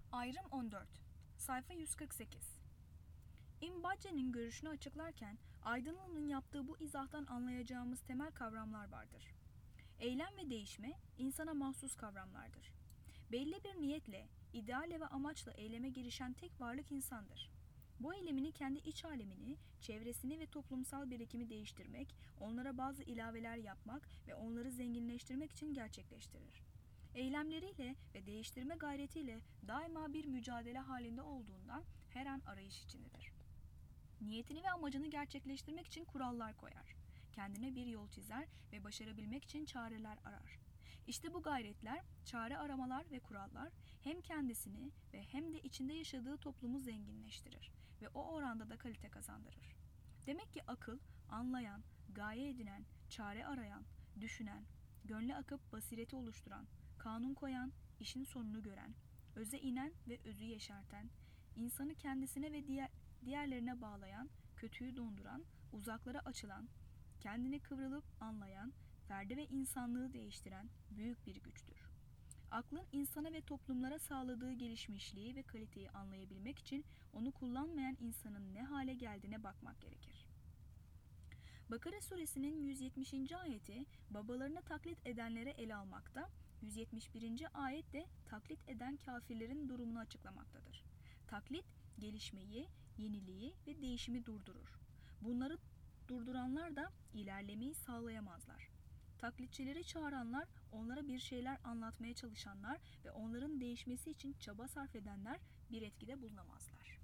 Ayrım 14. Sayfa 148. İmbacce'nin görüşünü açıklarken Aydınlı'nın yaptığı bu izahtan anlayacağımız temel kavramlar vardır. Eylem ve değişme insana mahsus kavramlardır. Belli bir niyetle, ideale ve amaçla eyleme girişen tek varlık insandır. Bu eylemini kendi iç alemini, çevresini ve toplumsal birikimi değiştirmek, onlara bazı ilaveler yapmak ve onları zenginleştirmek için gerçekleştirir. Eylemleriyle ve değiştirme gayretiyle daima bir mücadele halinde olduğundan her an arayış içindedir. Niyetini ve amacını gerçekleştirmek için kurallar koyar. Kendine bir yol çizer ve başarabilmek için çareler arar. İşte bu gayretler, çare aramalar ve kurallar hem kendisini ve hem de içinde yaşadığı toplumu zenginleştirir ve o oranda da kalite kazandırır. Demek ki akıl, anlayan, gaye edinen, çare arayan, düşünen, gönle akıp basireti oluşturan, kanun koyan, işin sonunu gören, öze inen ve özü yeşerten, insanı kendisine ve diğerlerine bağlayan, kötüyü donduran, uzaklara açılan, kendini kıvrılıp anlayan, ferdi ve insanlığı değiştiren büyük bir güçtür. Aklın insana ve toplumlara sağladığı gelişmişliği ve kaliteyi anlayabilmek için onu kullanmayan insanın ne hale geldiğine bakmak gerekir. Bakara suresinin 170. ayeti babalarını taklit edenlere ele almakta, 171. ayet de taklit eden kafirlerin durumunu açıklamaktadır. Taklit, gelişmeyi, yeniliği ve değişimi durdurur. Bunları durduranlar da ilerlemeyi sağlayamazlar. Taklitçileri çağıranlar, onlara bir şeyler anlatmaya çalışanlar ve onların değişmesi için çaba sarf edenler bir etkide bulunamazlar.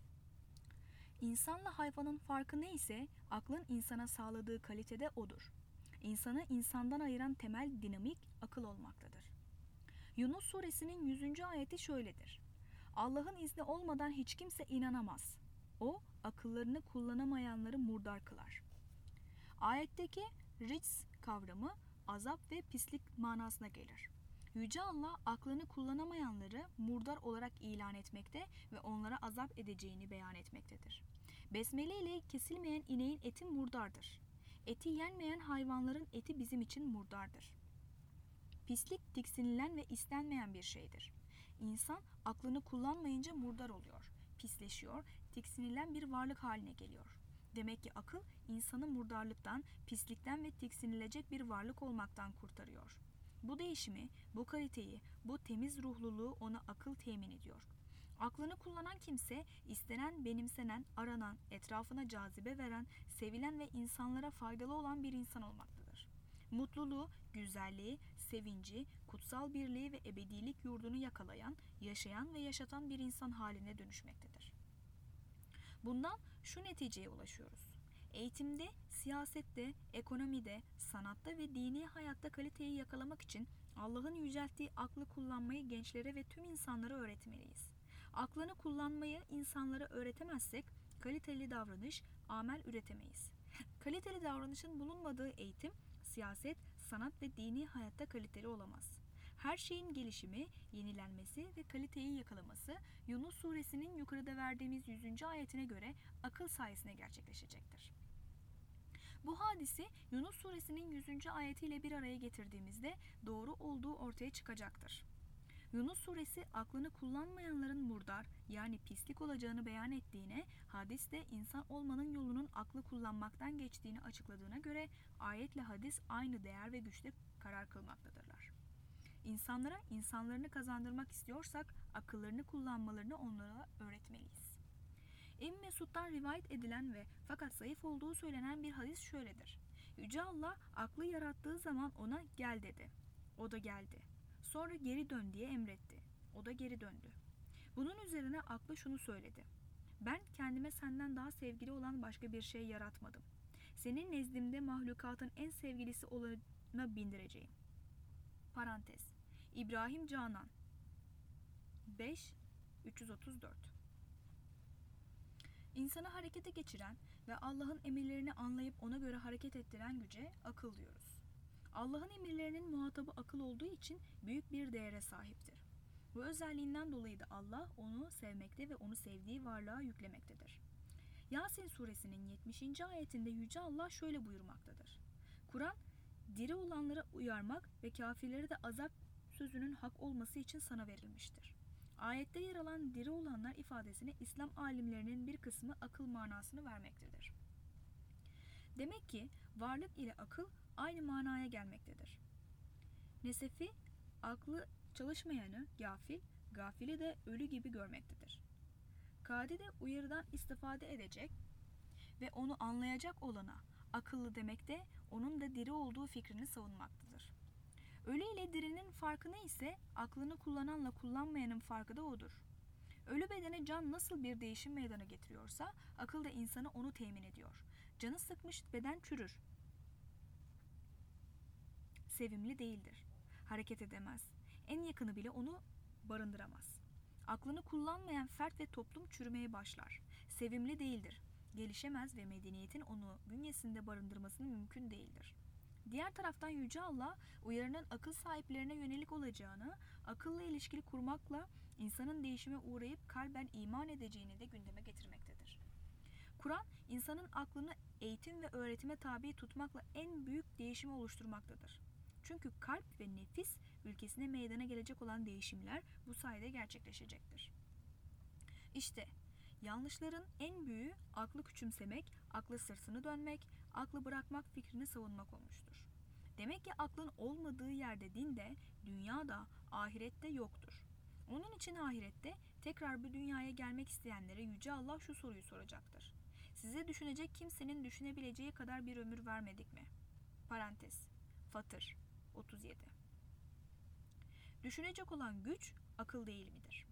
İnsanla hayvanın farkı neyse, aklın insana sağladığı kalitede odur. İnsanı insandan ayıran temel dinamik akıl olmaktadır. Yunus suresinin 100. ayeti şöyledir. Allah'ın izni olmadan hiç kimse inanamaz. O, akıllarını kullanamayanları murdar kılar. Ayetteki rics kavramı azap ve pislik manasına gelir. Yüce Allah aklını kullanamayanları murdar olarak ilan etmekte ve onlara azap edeceğini beyan etmektedir. Besmele ile kesilmeyen ineğin eti murdardır. Eti yenmeyen hayvanların eti bizim için murdardır. Pislik tiksinilen ve istenmeyen bir şeydir. İnsan aklını kullanmayınca murdar oluyor, pisleşiyor, tiksinilen bir varlık haline geliyor. Demek ki akıl insanı murdarlıktan, pislikten ve tiksinilecek bir varlık olmaktan kurtarıyor. Bu değişimi, bu kaliteyi, bu temiz ruhluluğu ona akıl temin ediyor. Aklını kullanan kimse, istenen, benimsenen, aranan, etrafına cazibe veren, sevilen ve insanlara faydalı olan bir insan olmaktadır. Mutluluğu, güzelliği, sevinci, kutsal birliği ve ebedilik yurdunu yakalayan, yaşayan ve yaşatan bir insan haline dönüşmektedir. Bundan şu neticeye ulaşıyoruz. Eğitimde, siyasette, ekonomide, sanatta ve dini hayatta kaliteyi yakalamak için Allah'ın yücelttiği aklı kullanmayı gençlere ve tüm insanlara öğretmeliyiz. Aklını kullanmayı insanlara öğretemezsek kaliteli davranış, amel üretemeyiz. Kaliteli davranışın bulunmadığı eğitim, siyaset, sanat ve dini hayatta kaliteli olamaz. Her şeyin gelişimi, yenilenmesi ve kaliteyi yakalaması Yunus suresinin yukarıda verdiğimiz 100. ayetine göre akıl sayesinde gerçekleşecektir. Bu hadisi Yunus suresinin 100. ayetiyle bir araya getirdiğimizde doğru olduğu ortaya çıkacaktır. Yunus suresi aklını kullanmayanların murdar yani pislik olacağını beyan ettiğine, hadis de insan olmanın yolunun aklı kullanmaktan geçtiğini açıkladığına göre ayetle hadis aynı değer ve güçte karar kılmaktadırlar. İnsanlara insanlarını kazandırmak istiyorsak akıllarını kullanmalarını onlara öğretmeliyiz. İbn Mesud'dan rivayet edilen ve fakat zayıf olduğu söylenen bir hadis şöyledir. Yüce Allah aklı yarattığı zaman ona gel dedi. O da geldi. Sonra geri dön diye emretti. O da geri döndü. Bunun üzerine aklı şunu söyledi. Ben kendime senden daha sevgili olan başka bir şey yaratmadım. Senin nezdimde mahlukatın en sevgilisi olana bindireceğim. Parantez. İbrahim Canan 5-334. İnsanı harekete geçiren ve Allah'ın emirlerini anlayıp ona göre hareket ettiren güce akıl diyoruz. Allah'ın emirlerinin muhatabı akıl olduğu için büyük bir değere sahiptir. Bu özelliğinden dolayı da Allah onu sevmekte ve onu sevdiği varlığa yüklemektedir. Yasin suresinin 70. ayetinde Yüce Allah şöyle buyurmaktadır. Kur'an, diri olanlara uyarmak ve kafirlere de azap sözünün hak olması için sana verilmiştir. Ayette yer alan diri olanlar ifadesine İslam alimlerinin bir kısmı akıl manasını vermektedir. Demek ki varlık ile akıl aynı manaya gelmektedir. Nesefi, aklı çalışmayanı gafil, gafili de ölü gibi görmektedir. Kadi de uyarıdan istifade edecek ve onu anlayacak olana akıllı demek de onun da diri olduğu fikrini savunmaktadır. Ölü ile dirinin farkı ne ise aklını kullananla kullanmayanın farkı da odur. Ölü bedene can nasıl bir değişim meydana getiriyorsa akıl da insanı onu temin ediyor. Canı sıkmış beden çürür. Sevimli değildir. Hareket edemez. En yakını bile onu barındıramaz. Aklını kullanmayan fert ve toplum çürümeye başlar. Sevimli değildir. Gelişemez ve medeniyetin onu bünyesinde barındırması mümkün değildir. Diğer taraftan Yüce Allah uyarının akıl sahiplerine yönelik olacağını, akılla ilişkili kurmakla insanın değişime uğrayıp kalben iman edeceğini de gündeme getirmektedir. Kur'an, insanın aklını eğitim ve öğretime tabi tutmakla en büyük değişimi oluşturmaktadır. Çünkü kalp ve nefis ülkesine meydana gelecek olan değişimler bu sayede gerçekleşecektir. İşte yanlışların en büyüğü aklı küçümsemek, aklı sırtını dönmek, aklı bırakmak fikrini savunmak olmuştur. Demek ki aklın olmadığı yerde din de, dünya da, ahirette yoktur. Onun için ahirette tekrar bu dünyaya gelmek isteyenlere Yüce Allah şu soruyu soracaktır. Size düşünecek kimsenin düşünebileceği kadar bir ömür vermedik mi? Parantez. Fatır 37. Düşünecek olan güç akıl değil midir?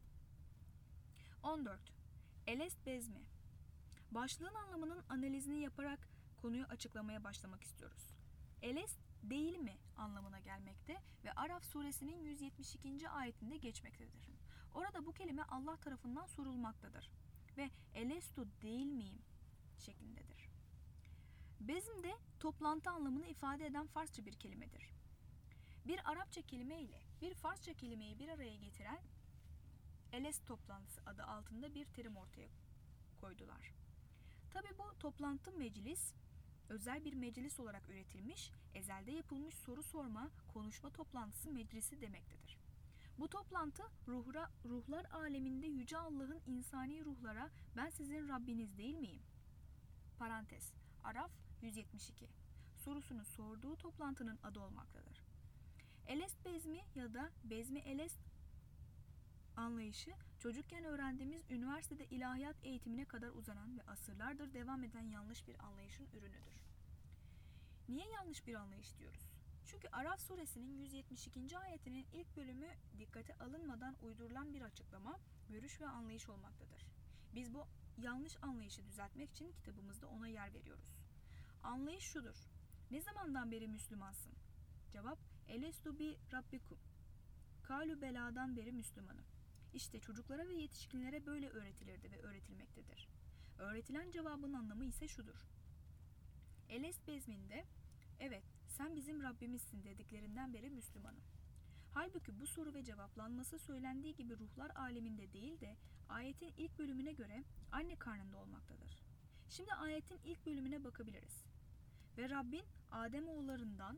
14. Elest bezmi. Başlığın anlamının analizini yaparak konuyu açıklamaya başlamak istiyoruz. Elest değil mi anlamına gelmekte ve Araf suresinin 172. ayetinde geçmektedir. Orada bu kelime Allah tarafından sorulmaktadır ve elestu değil miyim şeklindedir. Bezm de toplantı anlamını ifade eden Farsça bir kelimedir. Bir Arapça kelime ile bir Farsça kelimeyi bir araya getiren Elest toplantısı adı altında bir terim ortaya koydular. Tabi bu toplantı meclis, özel bir meclis olarak üretilmiş, ezelde yapılmış soru sorma, konuşma toplantısı meclisi demektedir. Bu toplantı ruhlar aleminde Yüce Allah'ın insani ruhlara ben sizin Rabbiniz değil miyim? Parantez. Araf 172 sorusunu sorduğu toplantının adı olmaktadır. Elest bezmi ya da bezmi elest anlayışı çocukken öğrendiğimiz üniversitede ilahiyat eğitimine kadar uzanan ve asırlardır devam eden yanlış bir anlayışın ürünüdür. Niye yanlış bir anlayış diyoruz? Çünkü Araf suresinin 172. ayetinin ilk bölümü dikkate alınmadan uydurulan bir açıklama, görüş ve anlayış olmaktadır. Biz bu yanlış anlayışı düzeltmek için kitabımızda ona yer veriyoruz. Anlayış şudur. Ne zamandan beri Müslümansın? Cevap, Elestu bi Rabbikum. Kalu beladan beri Müslümanım. İşte çocuklara ve yetişkinlere böyle öğretilirdi ve öğretilmektedir. Öğretilen cevabın anlamı ise şudur. Elest bezminde, evet sen bizim Rabbimizsin dediklerinden beri Müslümanım. Halbuki bu soru ve cevaplanması söylendiği gibi ruhlar aleminde değil de ayetin ilk bölümüne göre anne karnında olmaktadır. Şimdi ayetin ilk bölümüne bakabiliriz. Ve Rabbin Adem oğullarından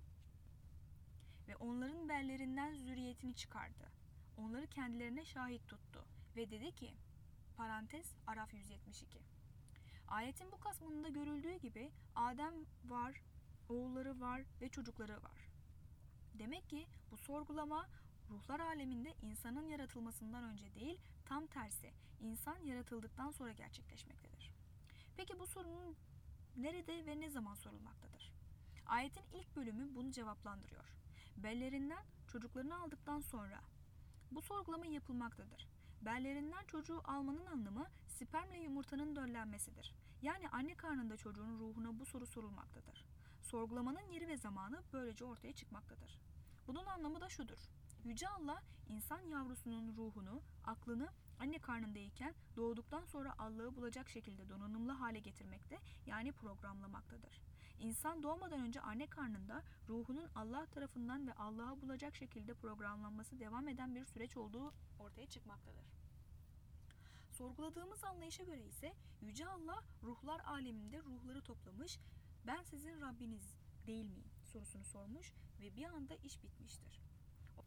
ve onların berlerinden zürriyetini çıkardı. Onları kendilerine şahit tuttu ve dedi ki, parantez Araf 172. Ayetin bu kısmında görüldüğü gibi Adem var, oğulları var ve çocukları var. Demek ki bu sorgulama ruhlar aleminde insanın yaratılmasından önce değil, tam tersi insan yaratıldıktan sonra gerçekleşmektedir. Peki bu sorunun nerede ve ne zaman sorulmaktadır? Ayetin ilk bölümü bunu cevaplandırıyor. Bellerinden çocuklarını aldıktan sonra bu sorgulama yapılmaktadır. Bellerinden çocuğu almanın anlamı spermle yumurtanın döllenmesidir. Yani anne karnında çocuğun ruhuna bu soru sorulmaktadır. Sorgulamanın yeri ve zamanı böylece ortaya çıkmaktadır. Bunun anlamı da şudur. Yüce Allah insan yavrusunun ruhunu, aklını anne karnındayken doğduktan sonra Allah'ı bulacak şekilde donanımlı hale getirmekte, yani programlamaktadır. İnsan doğmadan önce anne karnında ruhunun Allah tarafından ve Allah'ı bulacak şekilde programlanması devam eden bir süreç olduğu ortaya çıkmaktadır. Sorguladığımız anlayışa göre ise Yüce Allah ruhlar aleminde ruhları toplamış, ben sizin Rabbiniz değil miyim sorusunu sormuş ve bir anda iş bitmiştir.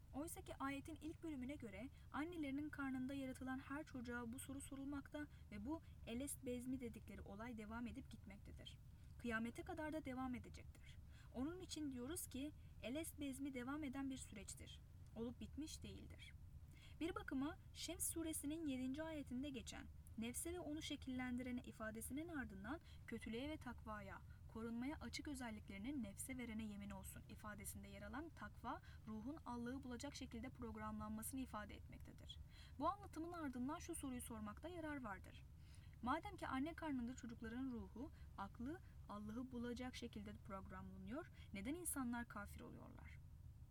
Oysa ki ayetin ilk bölümüne göre annelerinin karnında yaratılan her çocuğa bu soru sorulmakta ve bu elest bezmi dedikleri olay devam edip gitmektedir. Kıyamete kadar da devam edecektir. Onun için diyoruz ki elest bezmi devam eden bir süreçtir. Olup bitmiş değildir. Bir bakıma Şems suresinin 7. ayetinde geçen nefse ve onu şekillendirene ifadesinin ardından kötülüğe ve takvaya, korunmaya açık özelliklerinin nefse verene yemin olsun ifadesinde yer alan takva, ruhun Allah'ı bulacak şekilde programlanmasını ifade etmektedir. Bu anlatımın ardından şu soruyu sormakta yarar vardır. Madem ki anne karnında çocukların ruhu, aklı Allah'ı bulacak şekilde programlanıyor, neden insanlar kafir oluyorlar?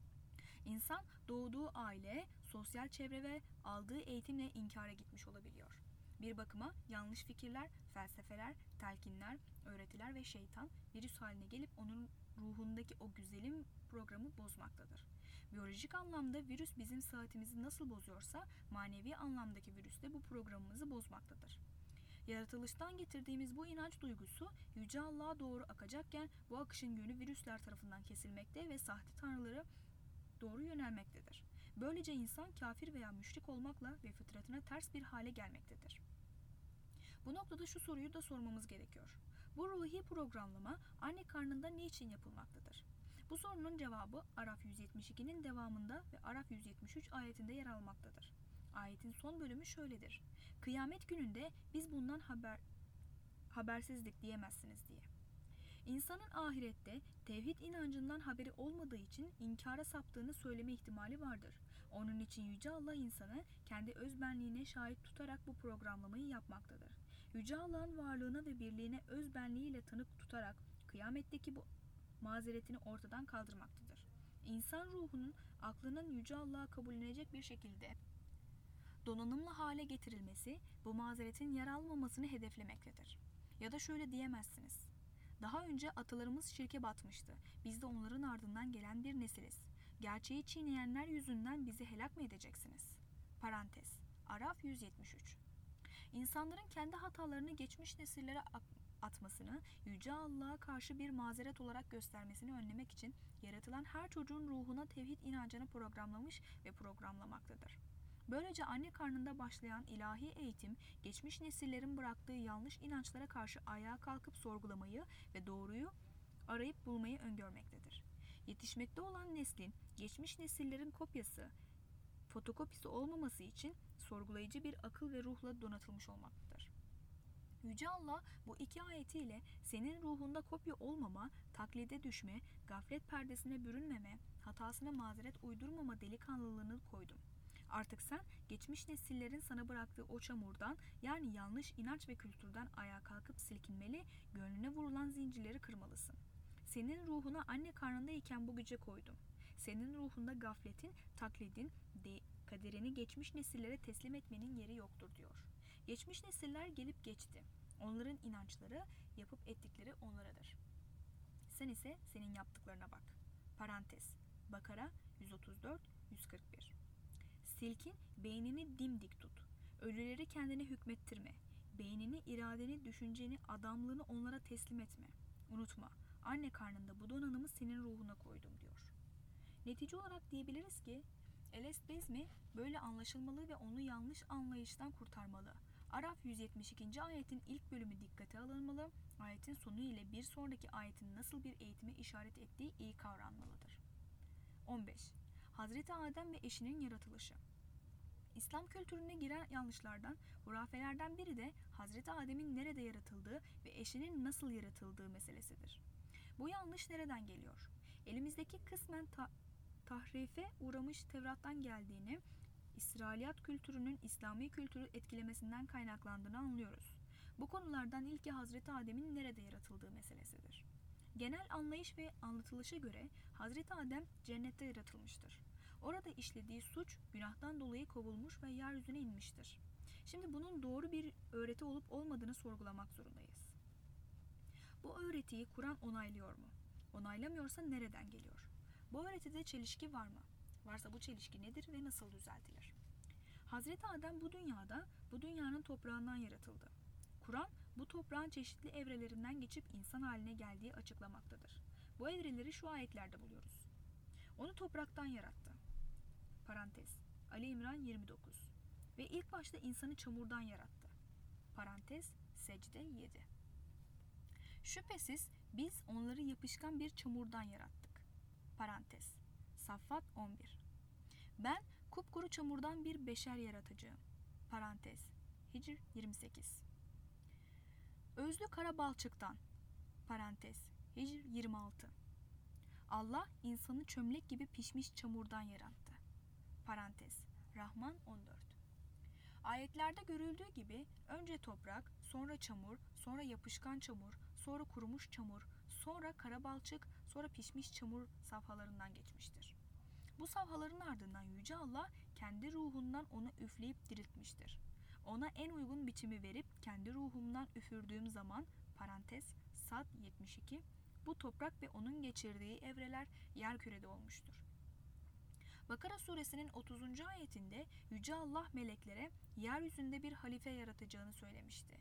İnsan doğduğu aile, sosyal çevre ve aldığı eğitimle inkara gitmiş olabiliyor. Bir bakıma yanlış fikirler, felsefeler, telkinler, öğretiler ve şeytan virüs haline gelip onun ruhundaki o güzelim programı bozmaktadır. Biyolojik anlamda virüs bizim saatimizi nasıl bozuyorsa manevi anlamdaki virüs de bu programımızı bozmaktadır. Yaratılıştan getirdiğimiz bu inanç duygusu Yüce Allah'a doğru akacakken bu akışın yönü virüsler tarafından kesilmekte ve sahte tanrıları doğru yönelmektedir. Böylece insan kafir veya müşrik olmakla ve fıtratına ters bir hale gelmektedir. Bu noktada şu soruyu da sormamız gerekiyor. Bu ruhi programlama anne karnında niçin yapılmaktadır? Bu sorunun cevabı Araf 172'nin devamında ve Araf 173 ayetinde yer almaktadır. Ayetin son bölümü şöyledir. Kıyamet gününde biz bundan habersizlik diyemezsiniz diye. İnsanın ahirette tevhid inancından haberi olmadığı için inkara saptığını söyleme ihtimali vardır. Onun için Yüce Allah insanı kendi özbenliğine şahit tutarak bu programlamayı yapmaktadır. Yüce Allah'ın varlığına ve birliğine özbenliğiyle tanık tutarak kıyametteki bu mazeretini ortadan kaldırmaktadır. İnsan ruhunun aklının Yüce Allah'a kabullenecek bir şekilde donanımlı hale getirilmesi bu mazeretin yer almamasını hedeflemektedir. Ya da şöyle diyemezsiniz. Daha önce atalarımız şirke batmıştı. Biz de onların ardından gelen bir nesiliz. Gerçeği çiğneyenler yüzünden bizi helak mı edeceksiniz? Parantez. Araf 173. İnsanların kendi hatalarını geçmiş nesillere atmasını, Yüce Allah'a karşı bir mazeret olarak göstermesini önlemek için yaratılan her çocuğun ruhuna tevhid inancını programlamış ve programlamaktadır. Böylece anne karnında başlayan ilahi eğitim, geçmiş nesillerin bıraktığı yanlış inançlara karşı ayağa kalkıp sorgulamayı ve doğruyu arayıp bulmayı öngörmektedir. Yetişmekte olan neslin, geçmiş nesillerin kopyası, fotokopisi olmaması için sorgulayıcı bir akıl ve ruhla donatılmış olmaktadır. Yüce Allah bu iki ayetiyle senin ruhunda kopya olmama, taklide düşme, gaflet perdesine bürünmeme, hatasına mazeret uydurmama delikanlılığını koydum. Artık sen geçmiş nesillerin sana bıraktığı o çamurdan yani yanlış inanç ve kültürden ayağa kalkıp silkinmeli, gönlüne vurulan zincirleri kırmalısın. Senin ruhuna anne karnındayken bu güce koydum. Senin ruhunda gafletin, taklidin, kaderini geçmiş nesillere teslim etmenin yeri yoktur diyor. Geçmiş nesiller gelip geçti. Onların inançları, yapıp ettikleri onlaradır. Sen ise senin yaptıklarına bak. Parantez. Bakara 134-141. Silkin, beynini dimdik tut. Ölüleri kendine hükmettirme. Beynini, iradeni, düşünceni, adamlığını onlara teslim etme. Unutma, anne karnında bu donanımı senin ruhuna koydum diyor. Netice olarak diyebiliriz ki, Elest Bezmi böyle anlaşılmalı ve onu yanlış anlayıştan kurtarmalı. Araf 172. ayetin ilk bölümü dikkate alınmalı, ayetin sonu ile bir sonraki ayetin nasıl bir eğitime işaret ettiği iyi kavranmalıdır. 15. Hazreti Adem ve eşinin yaratılışı. İslam kültürüne giren yanlışlardan, hurafelerden biri de Hazreti Adem'in nerede yaratıldığı ve eşinin nasıl yaratıldığı meselesidir. Bu yanlış nereden geliyor? Elimizdeki kısmen tahrife uğramış Tevrat'tan geldiğini, İsrailiyat kültürünün İslami kültürü etkilemesinden kaynaklandığını anlıyoruz. Bu konulardan ilki Hazreti Adem'in nerede yaratıldığı meselesidir. Genel anlayış ve anlatılışa göre Hazreti Adem cennette yaratılmıştır. Orada işlediği suç günahtan dolayı kovulmuş ve yeryüzüne inmiştir. Şimdi bunun doğru bir öğreti olup olmadığını sorgulamak zorundayız. Bu öğretiyi Kur'an onaylıyor mu? Onaylamıyorsa nereden geliyor? Bu öğretide çelişki var mı? Varsa bu çelişki nedir ve nasıl düzeltilir? Hazreti Adem bu dünyada, bu dünyanın toprağından yaratıldı. Kur'an, bu toprağın çeşitli evrelerinden geçip insan haline geldiği açıklamaktadır. Bu evreleri şu ayetlerde buluyoruz. Onu topraktan yarattı. Parantez. Ali İmran 29. Ve ilk başta insanı çamurdan yarattı. Parantez. Secde 7. Şüphesiz biz onları yapışkan bir çamurdan yarattık. Parantez. Saffat 11. Ben kupkuru çamurdan bir beşer yaratacağım. Parantez. Hicr 28. Özlü kara balçıktan. Parantez. Hicr 26. Allah insanı çömlek gibi pişmiş çamurdan yarattı. Parantez. Rahman 14. Ayetlerde görüldüğü gibi önce toprak, sonra çamur, sonra yapışkan çamur, sonra kurumuş çamur, sonra kara balçık, sonra pişmiş çamur safhalarından geçmiştir. Bu safhaların ardından Yüce Allah kendi ruhundan onu üfleyip diriltmiştir. Ona en uygun biçimi verip kendi ruhumdan üfürdüğüm zaman parantez Sad 72 bu toprak ve onun geçirdiği evreler yerkürede olmuştur. Bakara suresinin 30. ayetinde Yüce Allah meleklere yeryüzünde bir halife yaratacağını söylemişti.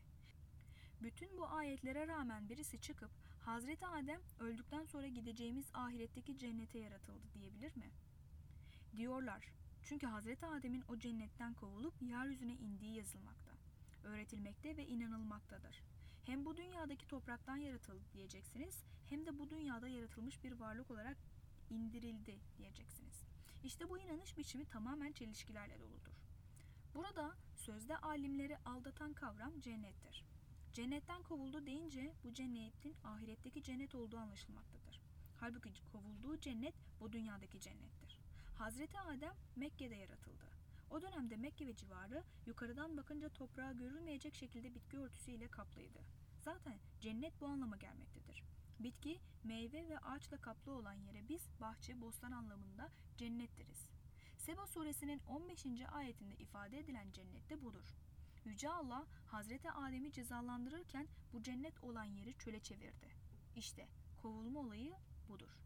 Bütün bu ayetlere rağmen birisi çıkıp Hazreti Adem öldükten sonra gideceğimiz ahiretteki cennete yaratıldı diyebilir mi? Diyorlar. Çünkü Hazreti Adem'in o cennetten kovulup yeryüzüne indiği yazılmakta, öğretilmekte ve inanılmaktadır. Hem bu dünyadaki topraktan yaratıldı diyeceksiniz, hem de bu dünyada yaratılmış bir varlık olarak indirildi diyeceksiniz. İşte bu inanış biçimi tamamen çelişkilerle doludur. Burada sözde alimleri aldatan kavram cennettir. Cennetten kovuldu deyince bu cennetin ahiretteki cennet olduğu anlaşılmaktadır. Halbuki kovulduğu cennet bu dünyadaki cennettir. Hazreti Adem Mekke'de yaratıldı. O dönemde Mekke ve civarı yukarıdan bakınca toprağa görülmeyecek şekilde bitki örtüsüyle kaplıydı. Zaten cennet bu anlama gelmektedir. Bitki, meyve ve ağaçla kaplı olan yere biz bahçe, bostan anlamında cennet deriz. Seba suresinin 15. ayetinde ifade edilen cennet de budur. Yüce Allah Hazreti Adem'i cezalandırırken bu cennet olan yeri çöle çevirdi. İşte kovulma olayı budur.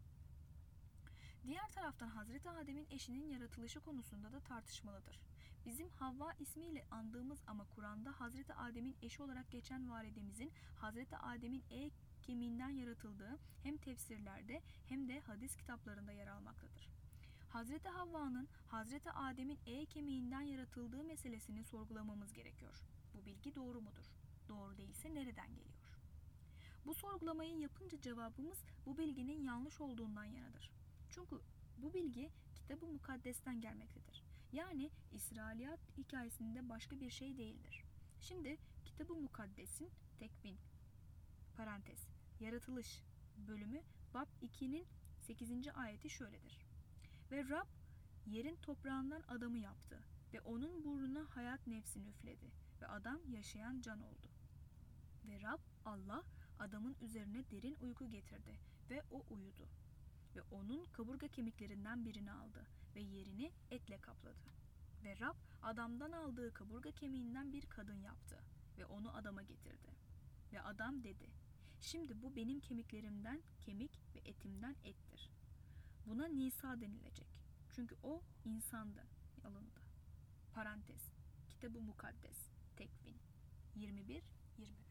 Diğer taraftan Hazreti Adem'in eşinin yaratılışı konusunda da tartışmalıdır. Bizim Havva ismiyle andığımız ama Kur'an'da Hazreti Adem'in eşi olarak geçen validemizin Hazreti Adem'in kemiğinden yaratıldığı hem tefsirlerde hem de hadis kitaplarında yer almaktadır. Hazreti Havva'nın Hazreti Adem'in kemiğinden yaratıldığı meselesini sorgulamamız gerekiyor. Bu bilgi doğru mudur? Doğru değilse nereden geliyor? Bu sorgulamayı yapınca cevabımız bu bilginin yanlış olduğundan yanadır. Çünkü bu bilgi Kitab-ı Mukaddes'ten gelmektedir. Yani İsrailiyat hikayesinde başka bir şey değildir. Şimdi Kitab-ı Mukaddes'in Tekvin parantez yaratılış bölümü Bab 2'nin 8. ayeti şöyledir. Ve Rab yerin toprağından adamı yaptı ve onun burnuna hayat nefsini üfledi ve adam yaşayan can oldu. Ve Rab Allah adamın üzerine derin uyku getirdi ve o uyudu. Ve onun kaburga kemiklerinden birini aldı ve yerini etle kapladı. Ve Rab adamdan aldığı kaburga kemiğinden bir kadın yaptı ve onu adama getirdi. Ve adam dedi, şimdi bu benim kemiklerimden kemik ve etimden ettir. Buna Nisa denilecek. Çünkü o insandı, alındı. Parantez. Kitab-ı Mukaddes. Tekvin. 21-23.